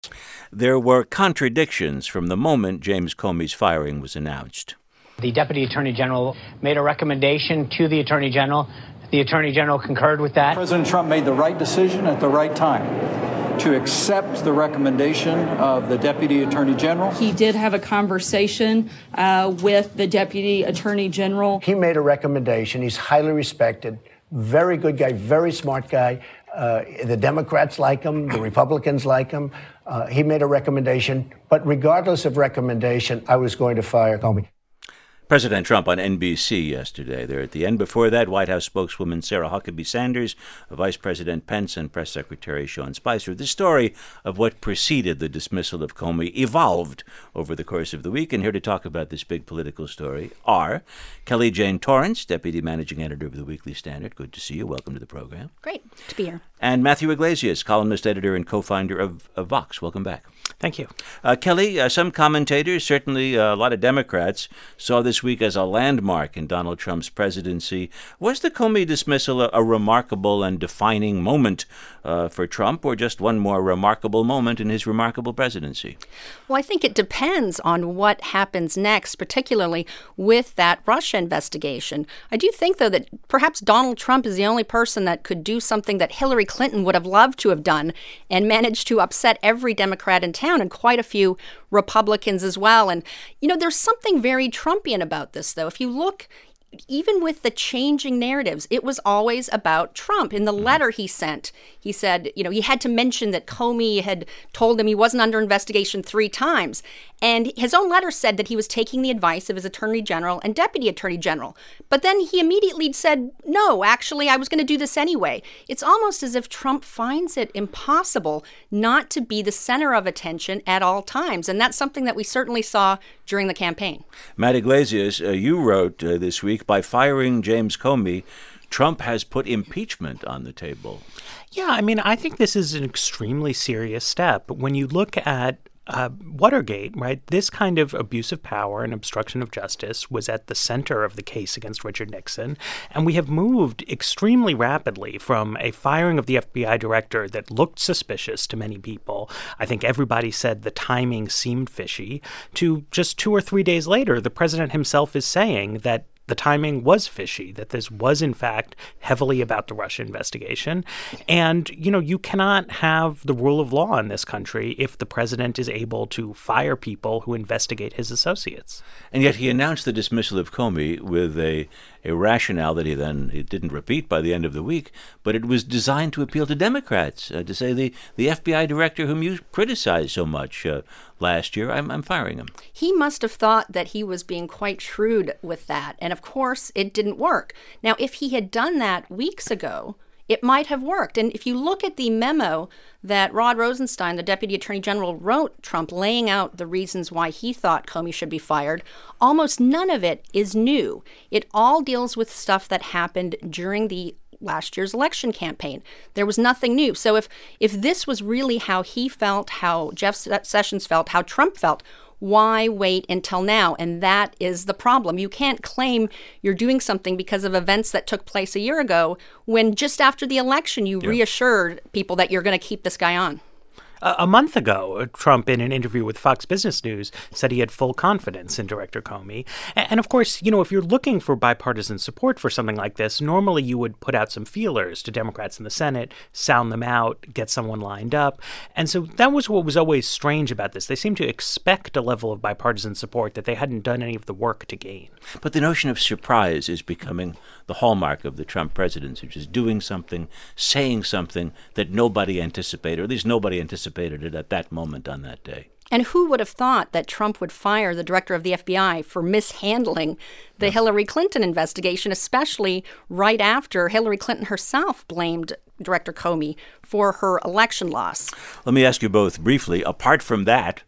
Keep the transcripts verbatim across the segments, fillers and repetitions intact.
There were contradictions from the moment James Comey's firing was announced. The Deputy Attorney General made a recommendation to the Attorney General. The Attorney General concurred with that. President Trump made the right decision at the right time to accept the recommendation of the Deputy Attorney General. He did have a conversation uh, with the Deputy Attorney General. He made a recommendation. He's highly respected, very good guy, very smart guy. Uh, the Democrats like him, the Republicans like him. Uh, he made a recommendation, but regardless of recommendation, I was going to fire Comey. President Trump on N B C yesterday. There at the end. Before that, White House spokeswoman Sarah Huckabee Sanders, Vice President Pence, and Press Secretary Sean Spicer. The story of what preceded the dismissal of Comey evolved over the course of the week. And here to talk about this big political story are Kelly Jane Torrance, Deputy Managing Editor of the Weekly Standard. Good to see you. Welcome to the program. Great to be here. And Matthew Iglesias, columnist, editor, and co-founder of, of Vox. Welcome back. Thank you. Uh, Kelly, uh, some commentators, certainly uh, a lot of Democrats, saw this week as a landmark in Donald Trump's presidency. Was the Comey dismissal a, a remarkable and defining moment uh, for Trump, or just one more remarkable moment in his remarkable presidency? Well, I think it depends on what happens next, particularly with that Russia investigation. I do think, though, that perhaps Donald Trump is the only person that could do something that Hillary Clinton would have loved to have done and managed to upset every Democrat in town and quite a few Republicans as well. And, you know, there's something very Trumpian about this, though. If you look, even with the changing narratives, it was always about Trump. In the letter he sent, he said, you know, he had to mention that Comey had told him he wasn't under investigation three times. And his own letter said that he was taking the advice of his Attorney General and Deputy Attorney General. But then he immediately said, no, actually, I was going to do this anyway. It's almost as if Trump finds it impossible not to be the center of attention at all times. And that's something that we certainly saw during the campaign. Matt Iglesias, uh, you wrote uh, this week, by firing James Comey, Trump has put impeachment on the table. Yeah, I mean, I think this is an extremely serious step. When you look at Uh, Watergate, right? This kind of abuse of power and obstruction of justice was at the center of the case against Richard Nixon. And we have moved extremely rapidly from a firing of the F B I director that looked suspicious to many people. I think everybody said the timing seemed fishy, to just two or three days later, the president himself is saying that the timing was fishy, that this was, in fact, heavily about the Russia investigation. And, you know, you cannot have the rule of law in this country if the president is able to fire people who investigate his associates. And yet he announced the dismissal of Comey with a, a rationale that he then he didn't repeat by the end of the week, but it was designed to appeal to Democrats, uh, to say the, the F B I director whom you criticized so much uh, last year, I'm, I'm firing him. He must have thought that he was being quite shrewd with that. And of course, it didn't work. Now, if he had done that weeks ago, it might have worked. And if you look at the memo that Rod Rosenstein, the Deputy Attorney General, wrote Trump laying out the reasons why he thought Comey should be fired, almost none of it is new. It all deals with stuff that happened during the last year's election campaign. There was nothing new. So if if this was really how he felt, how Jeff Sessions felt, how Trump felt, why wait until now? And that is the problem. You can't claim you're doing something because of events that took place a year ago when just after the election you yeah. reassured people that you're going to keep this guy on. A month ago, Trump, in an interview with Fox Business News, said he had full confidence in Director Comey. And of course, you know, if you're looking for bipartisan support for something like this, normally you would put out some feelers to Democrats in the Senate, sound them out, get someone lined up. And so that was what was always strange about this. They seemed to expect a level of bipartisan support that they hadn't done any of the work to gain. But the notion of surprise is becoming the hallmark of the Trump presidency, which is doing something, saying something that nobody anticipated, or at least nobody anticipated it at that moment on that day. And who would have thought that Trump would fire the director of the F B I for mishandling the yeah. Hillary Clinton investigation, especially right after Hillary Clinton herself blamed Director Comey for her election loss? Let me ask you both briefly, apart from that,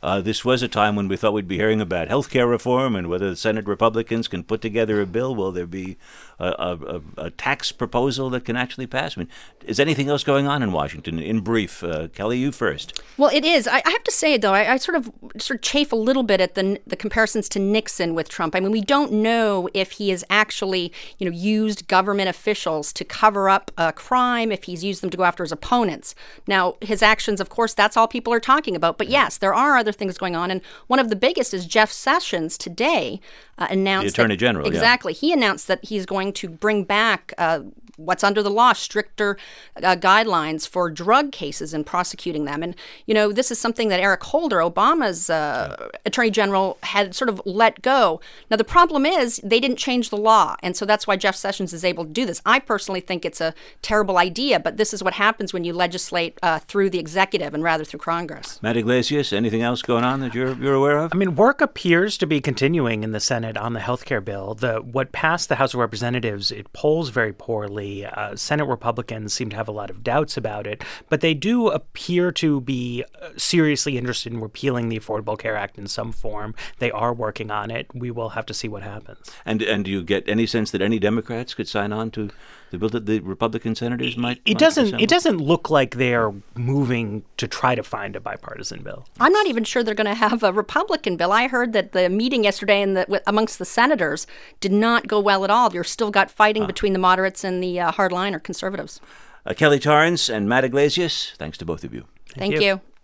Uh, this was a time when we thought we'd be hearing about health care reform and whether the Senate Republicans can put together a bill. Will there be a, a, a tax proposal that can actually pass? I mean, is anything else going on in Washington? In brief, uh, Kelly, you first. Well, it is. I, I have to say, though, I, I sort of sort of chafe a little bit at the the comparisons to Nixon with Trump. I mean, we don't know if he has actually, you know, used government officials to cover up a crime, if he's used them to go after his opponents. Now, his actions, of course, that's all people are talking about. But yes, there are other things going on, and one of the biggest is Jeff Sessions today uh, announced the Attorney that, General. Exactly, yeah. He announced that he's going to bring back Uh, what's under the law, stricter uh, guidelines for drug cases and prosecuting them. And, you know, this is something that Eric Holder, Obama's uh, yeah. Attorney General, had sort of let go. Now, the problem is they didn't change the law. And so that's why Jeff Sessions is able to do this. I personally think it's a terrible idea, but this is what happens when you legislate uh, through the executive and rather through Congress. Matt Yglesias, anything else going on that you're, you're aware of? I mean, work appears to be continuing in the Senate on the health care bill. The, what passed the House of Representatives, it polls very poorly. Uh, Senate Republicans seem to have a lot of doubts about it, but they do appear to be seriously interested in repealing the Affordable Care Act in some form. They are working on it. We will have to see what happens. And and do you get any sense that any Democrats could sign on to the bill that the Republican senators might? It might doesn't. assemble? It doesn't look like they are moving to try to find a bipartisan bill. I'm not even sure they're going to have a Republican bill. I heard that the meeting yesterday in the, amongst the senators did not go well at all. You're still got fighting ah. between the moderates and the uh, hardliner conservatives. Uh, Kelly Torrance and Matt Yglesias, thanks to both of you. Thank, Thank you. you.